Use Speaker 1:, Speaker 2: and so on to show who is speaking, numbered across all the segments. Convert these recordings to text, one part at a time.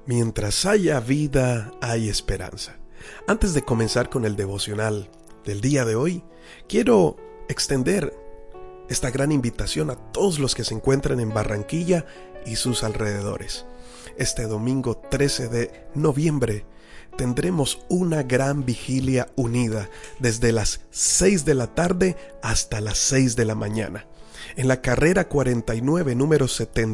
Speaker 1: Mientras haya vida, hay esperanza. Antes de comenzar con el devocional del día de hoy, quiero extender esta gran invitación a todos los que se encuentran en Barranquilla y sus alrededores. Este domingo 13 de noviembre tendremos una gran vigilia unida desde las 6 de la tarde hasta las 6 de la mañana. En la carrera 49, número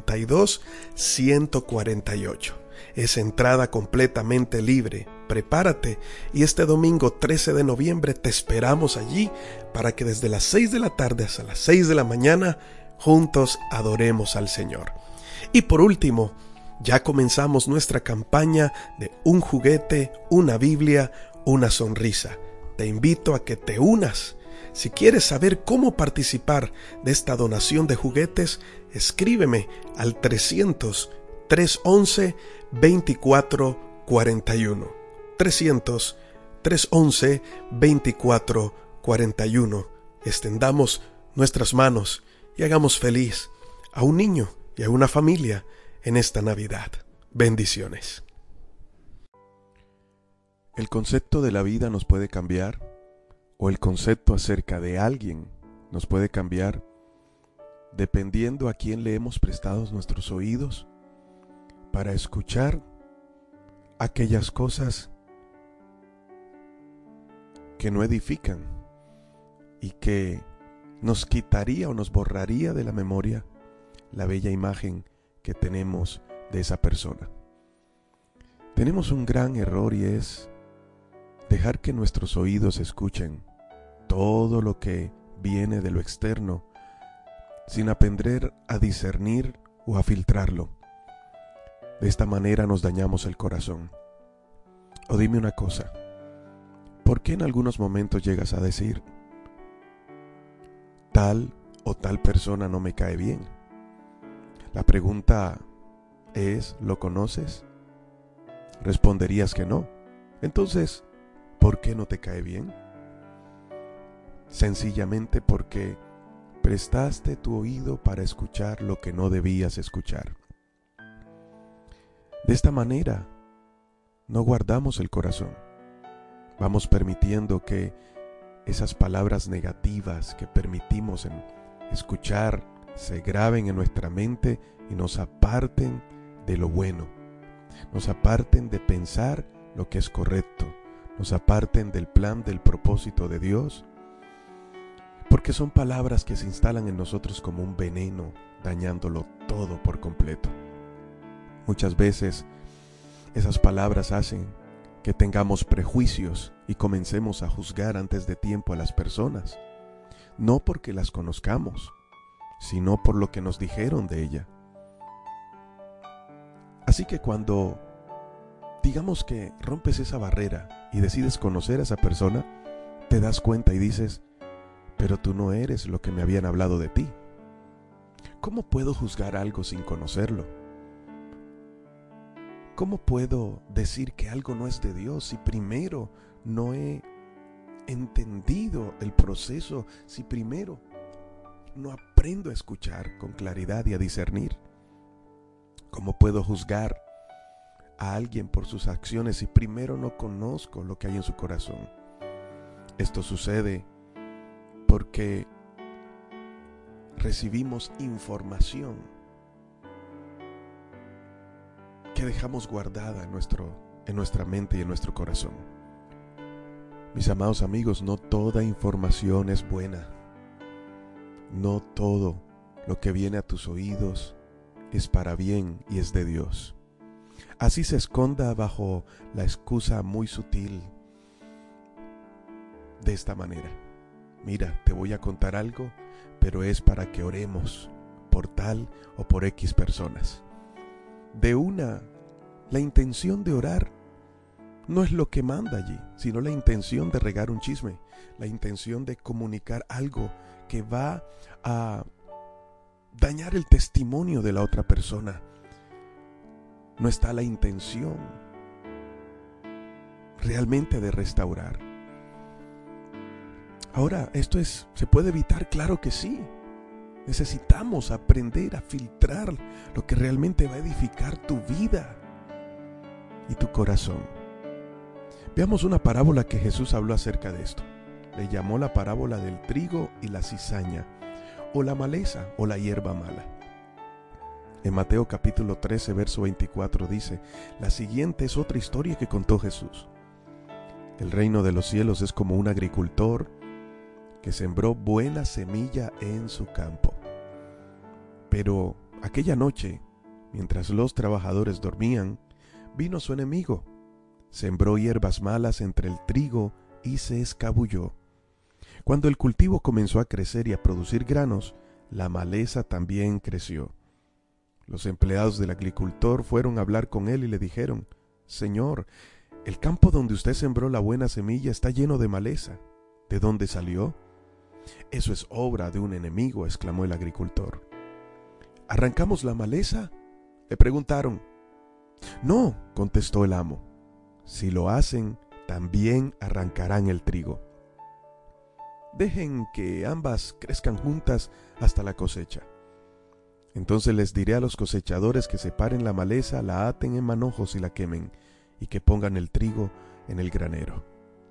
Speaker 1: 72-148. Es entrada completamente libre. Prepárate y este domingo 13 de noviembre te esperamos allí para que desde las 6 de la tarde hasta las 6 de la mañana juntos adoremos al Señor. Y por último, ya comenzamos nuestra campaña de un juguete, una Biblia, una sonrisa. Te invito a que te unas. Si quieres saber cómo participar de esta donación de juguetes, escríbeme al 300-311-2441. 300-311-2441. Extendamos nuestras manos y hagamos feliz a un niño y a una familia en esta Navidad. Bendiciones.
Speaker 2: El concepto de la vida nos puede cambiar, o el concepto acerca de alguien nos puede cambiar, dependiendo a quién le hemos prestado nuestros oídos para escuchar aquellas cosas que no edifican y que nos quitaría o nos borraría de la memoria la bella imagen que tenemos de esa persona. Tenemos un gran error y es dejar que nuestros oídos escuchen todo lo que viene de lo externo sin aprender a discernir o a filtrarlo. De esta manera nos dañamos el corazón. O dime una cosa, ¿por qué en algunos momentos llegas a decir tal o tal persona no me cae bien? La pregunta es, ¿lo conoces? Responderías que no. Entonces, ¿por qué no te cae bien? Sencillamente porque prestaste tu oído para escuchar lo que no debías escuchar. De esta manera, no guardamos el corazón. Vamos permitiendo que esas palabras negativas que permitimos en escuchar se graben en nuestra mente y nos aparten de lo bueno. Nos aparten de pensar lo que es correcto. Nos aparten del plan, del propósito de Dios. Porque son palabras que se instalan en nosotros como un veneno, dañándolo todo por completo. Muchas veces esas palabras hacen que tengamos prejuicios y comencemos a juzgar antes de tiempo a las personas, no porque las conozcamos, sino por lo que nos dijeron de ella. Así que cuando digamos que rompes esa barrera y decides conocer a esa persona, te das cuenta y dices, pero tú no eres lo que me habían hablado de ti. ¿Cómo puedo juzgar algo sin conocerlo? ¿Cómo puedo decir que algo no es de Dios si primero no he entendido el proceso, si primero no aprendo a escuchar con claridad y a discernir? ¿Cómo puedo juzgar a alguien por sus acciones si primero no conozco lo que hay en su corazón? Esto sucede porque recibimos información que dejamos guardada en nuestra mente y en nuestro corazón. Mis amados amigos, no toda información es buena. No todo lo que viene a tus oídos es para bien y es de Dios. Así se esconda bajo la excusa muy sutil de esta manera. Mira, te voy a contar algo, pero es para que oremos por tal o por X personas. La intención de orar no es lo que manda allí, sino la intención de regar un chisme, la intención de comunicar algo que va a dañar el testimonio de la otra persona. No está la intención realmente de restaurar. Ahora, ¿se puede evitar? Claro que sí. Necesitamos aprender a filtrar lo que realmente va a edificar tu vida. y tu corazón. Veamos una parábola que Jesús habló acerca de esto. Le llamó la parábola del trigo y la cizaña, o la maleza o la hierba mala. En Mateo capítulo 13, verso 24 dice: la siguiente es otra historia que contó Jesús. El reino de los cielos es como un agricultor que sembró buena semilla en su campo. Pero aquella noche, mientras los trabajadores dormían, vino su enemigo, sembró hierbas malas entre el trigo y se escabulló. Cuando el cultivo comenzó a crecer y a producir granos, la maleza también creció. Los empleados del agricultor fueron a hablar con él y le dijeron: Señor, el campo donde usted sembró la buena semilla está lleno de maleza. ¿De dónde salió? Eso es obra de un enemigo, exclamó el agricultor. ¿Arrancamos la maleza?, le preguntaron. No, contestó el amo. Si lo hacen, también arrancarán el trigo. Dejen que ambas crezcan juntas hasta la cosecha. Entonces les diré a los cosechadores que separen la maleza, la aten en manojos y la quemen, y que pongan el trigo en el granero.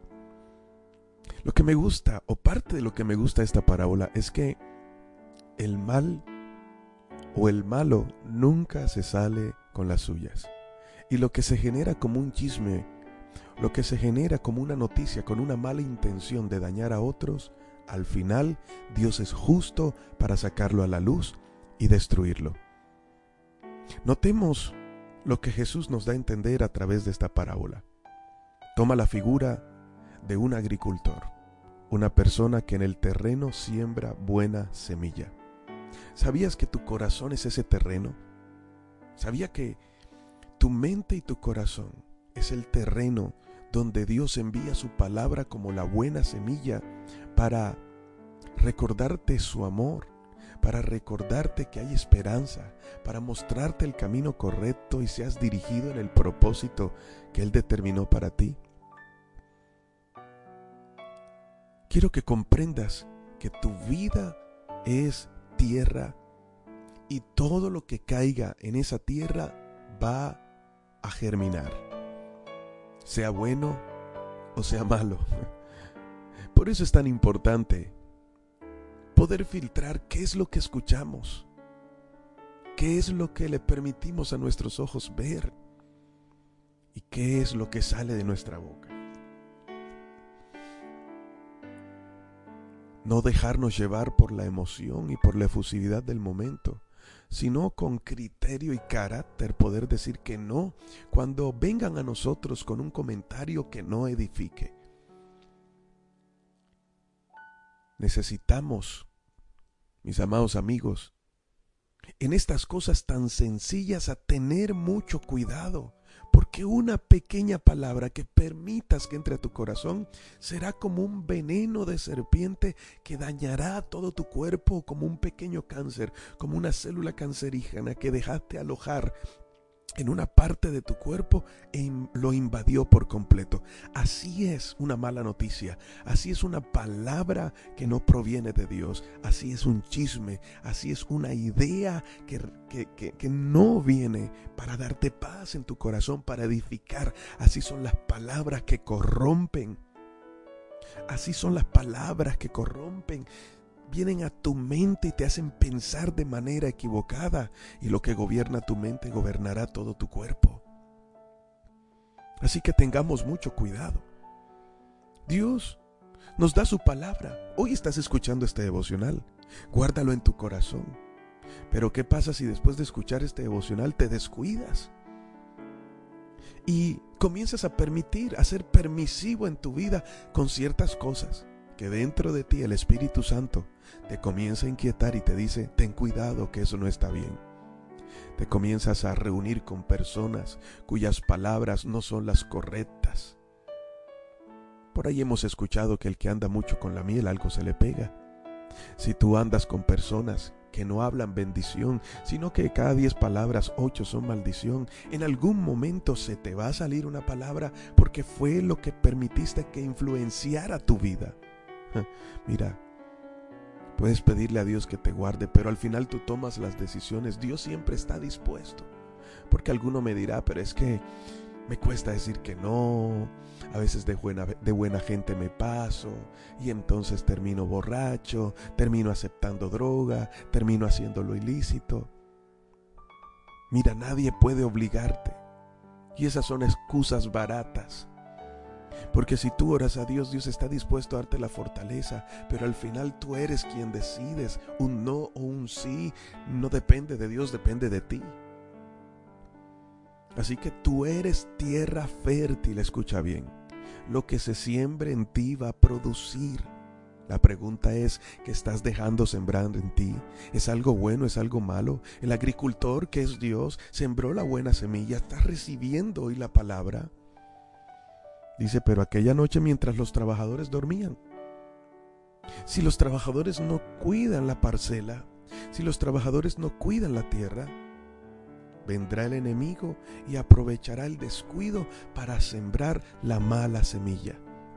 Speaker 2: Lo que me gusta, o parte de lo que me gusta de esta parábola, es que el mal o el malo nunca se sale con las suyas. Y lo que se genera como un chisme, lo que se genera como una noticia con una mala intención de dañar a otros, al final Dios es justo para sacarlo a la luz y destruirlo. Notemos lo que Jesús nos da a entender a través de esta parábola. Toma la figura de un agricultor, una persona que en el terreno siembra buena semilla. ¿Sabías que tu corazón es ese terreno? ¿Sabía que tu mente y tu corazón es el terreno donde Dios envía su palabra como la buena semilla para recordarte su amor, para recordarte que hay esperanza, para mostrarte el camino correcto y seas dirigido en el propósito que Él determinó para ti? Quiero que comprendas que tu vida es tierra y todo lo que caiga en esa tierra va a germinar, sea bueno o sea malo. Por eso es tan importante poder filtrar qué es lo que escuchamos, qué es lo que le permitimos a nuestros ojos ver y qué es lo que sale de nuestra boca. No dejarnos llevar por la emoción y por la efusividad del momento, sino con criterio y carácter poder decir que no cuando vengan a nosotros con un comentario que no edifique. Necesitamos, mis amados amigos, en estas cosas tan sencillas, a tener mucho cuidado, porque una pequeña palabra que permitas que entre a tu corazón será como un veneno de serpiente que dañará todo tu cuerpo, como un pequeño cáncer, como una célula cancerígena que dejaste alojar en una parte de tu cuerpo e lo invadió por completo. Así es una mala noticia, así es una palabra que no proviene de Dios, así es un chisme, así es una idea que no viene para darte paz en tu corazón, para edificar. Así son las palabras que corrompen, así son las palabras que corrompen. Vienen a tu mente y te hacen pensar de manera equivocada, y lo que gobierna tu mente gobernará todo tu cuerpo. Así que tengamos mucho cuidado. Dios nos da su palabra. Hoy estás escuchando este devocional, guárdalo en tu corazón. Pero ¿qué pasa si después de escuchar este devocional te descuidas y comienzas a permitir, a ser permisivo en tu vida con ciertas cosas? Que dentro de ti el Espíritu Santo te comienza a inquietar y te dice: ten cuidado, que eso no está bien. Te comienzas a reunir con personas cuyas palabras no son las correctas. Por ahí hemos escuchado que el que anda mucho con la miel, algo se le pega. Si tú andas con personas que no hablan bendición, sino que cada 10 palabras 8 son maldición, en algún momento se te va a salir una palabra porque fue lo que permitiste que influenciara tu vida. Mira, puedes pedirle a Dios que te guarde, pero al final tú tomas las decisiones. Dios siempre está dispuesto, porque alguno me dirá: pero es que Me cuesta decir que no, a veces de buena gente me paso y entonces termino borracho, termino aceptando droga, termino haciendo lo ilícito. Mira, nadie puede obligarte y esas son excusas baratas. Porque si tú oras a Dios, Dios está dispuesto a darte la fortaleza, pero al final tú eres quien decides. Un no o un sí no depende de Dios, depende de ti. Así que tú eres tierra fértil, escucha bien. Lo que se siembre en ti va a producir. La pregunta es, ¿qué estás dejando sembrar en ti? ¿Es algo bueno? ¿Es algo malo? El agricultor, que es Dios, sembró la buena semilla, está recibiendo hoy la palabra. Dice, pero aquella noche mientras los trabajadores dormían. Si los trabajadores no cuidan la parcela, si los trabajadores no cuidan la tierra, vendrá el enemigo y aprovechará el descuido para sembrar la mala semilla.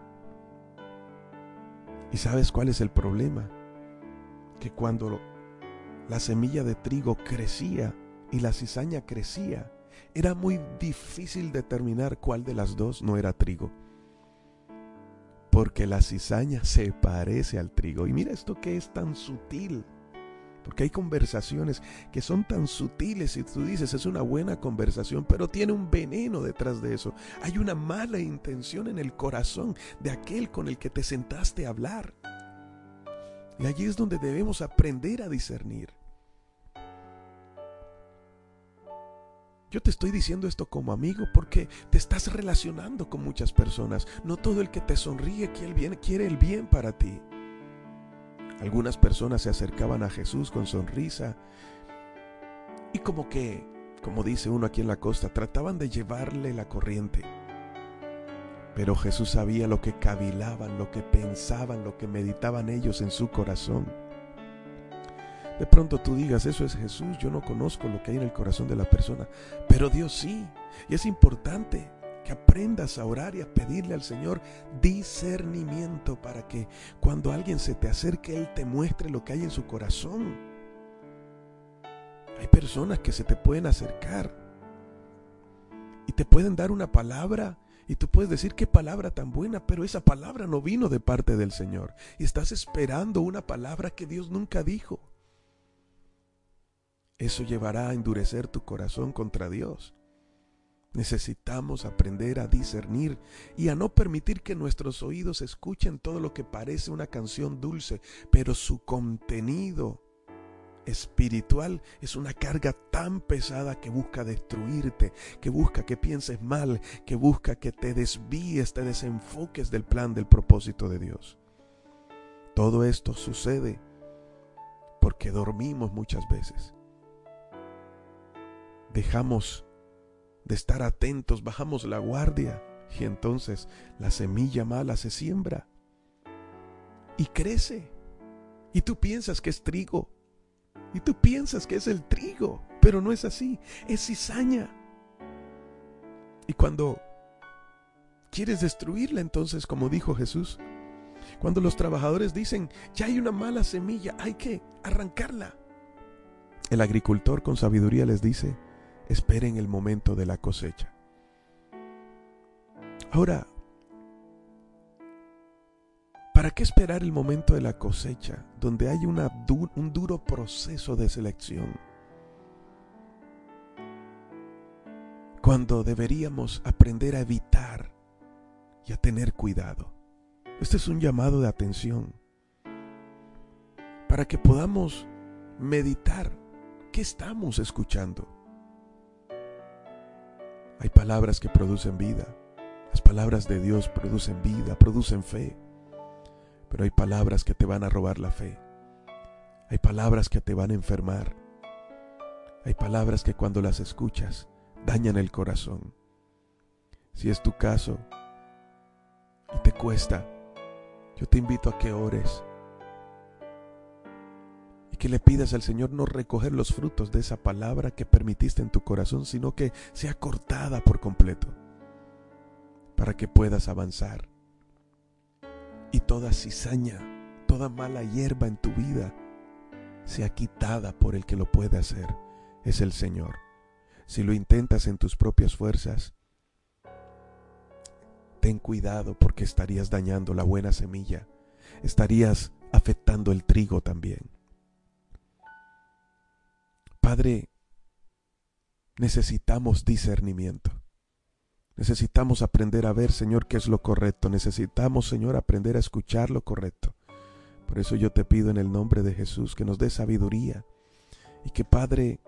Speaker 2: ¿Y sabes cuál es el problema? Que cuando la semilla de trigo crecía y la cizaña crecía, era muy difícil determinar cuál de las dos no era trigo. Porque la cizaña se parece al trigo. Y mira esto que es tan sutil. Porque hay conversaciones que son tan sutiles y tú dices es una buena conversación, pero tiene un veneno detrás de eso. Hay una mala intención en el corazón de aquel con el que te sentaste a hablar. Y allí es donde debemos aprender a discernir. Yo te estoy diciendo esto como amigo porque te estás relacionando con muchas personas. No todo el que te sonríe quiere el bien para ti. Algunas personas se acercaban a Jesús con sonrisa y como dice uno aquí en la costa, trataban de llevarle la corriente. Pero Jesús sabía lo que cavilaban, lo que pensaban, lo que meditaban ellos en su corazón. De pronto tú digas, eso es Jesús, yo no conozco lo que hay en el corazón de la persona, pero Dios sí. Y es importante que aprendas a orar y a pedirle al Señor discernimiento para que cuando alguien se te acerque, Él te muestre lo que hay en su corazón. Hay personas que se te pueden acercar y te pueden dar una palabra y tú puedes decir qué palabra tan buena, pero esa palabra no vino de parte del Señor y estás esperando una palabra que Dios nunca dijo. Eso llevará a endurecer tu corazón contra Dios. Necesitamos aprender a discernir y a no permitir que nuestros oídos escuchen todo lo que parece una canción dulce, pero su contenido espiritual es una carga tan pesada que busca destruirte, que busca que pienses mal, que busca que te desvíes, te desenfoques del plan, del propósito de Dios. Todo esto sucede porque dormimos muchas veces. Dejamos de estar atentos, bajamos la guardia y entonces la semilla mala se siembra y crece. Y tú piensas que es trigo y tú piensas que es el trigo, pero no es así, es cizaña. Y cuando quieres destruirla, entonces, como dijo Jesús, cuando los trabajadores dicen, ya hay una mala semilla, hay que arrancarla, el agricultor con sabiduría les dice, esperen el momento de la cosecha. Ahora, ¿para qué esperar el momento de la cosecha, donde hay un duro proceso de selección? Cuando deberíamos aprender a evitar y a tener cuidado. Este es un llamado de atención para que podamos meditar qué estamos escuchando. Hay palabras que producen vida. Las palabras de Dios producen vida, producen fe. Pero hay palabras que te van a robar la fe. Hay palabras que te van a enfermar. Hay palabras que cuando las escuchas dañan el corazón. Si es tu caso y te cuesta, yo te invito a que ores y que le pidas al Señor no recoger los frutos de esa palabra que permitiste en tu corazón, sino que sea cortada por completo para que puedas avanzar. Y toda cizaña, toda mala hierba en tu vida sea quitada por el que lo puede hacer, es el Señor. Si lo intentas en tus propias fuerzas, ten cuidado porque estarías dañando la buena semilla, estarías afectando el trigo también. Padre, necesitamos discernimiento. Necesitamos aprender a ver, Señor, qué es lo correcto. Necesitamos, Señor, aprender a escuchar lo correcto. Por eso yo te pido en el nombre de Jesús que nos dé sabiduría y que, Padre,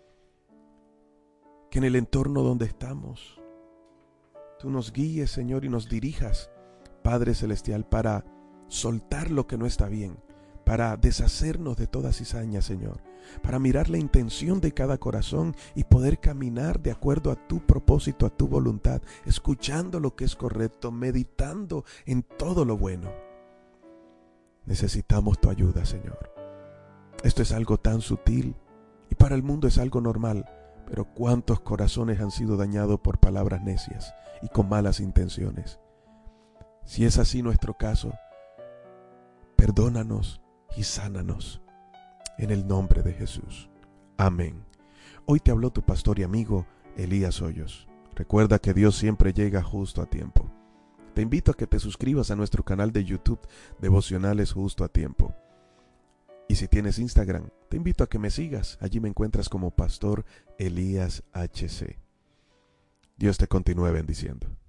Speaker 2: que en el entorno donde estamos, tú nos guíes, Señor, y nos dirijas, Padre Celestial, para soltar lo que no está bien, para deshacernos de toda cizaña, Señor, para mirar la intención de cada corazón y poder caminar de acuerdo a tu propósito, a tu voluntad, escuchando lo que es correcto, meditando en todo lo bueno. Necesitamos tu ayuda, Señor. Esto es algo tan sutil y para el mundo es algo normal, pero cuántos corazones han sido dañados por palabras necias y con malas intenciones. Si es así nuestro caso, perdónanos y sánanos en el nombre de Jesús. Amén. Hoy te habló tu pastor y amigo Elías Hoyos. Recuerda que Dios siempre llega justo a tiempo. Te invito a que te suscribas a nuestro canal de YouTube Devocionales Justo a Tiempo. Y si tienes Instagram, te invito a que me sigas. Allí me encuentras como Pastor Elías HC. Dios te continúe bendiciendo.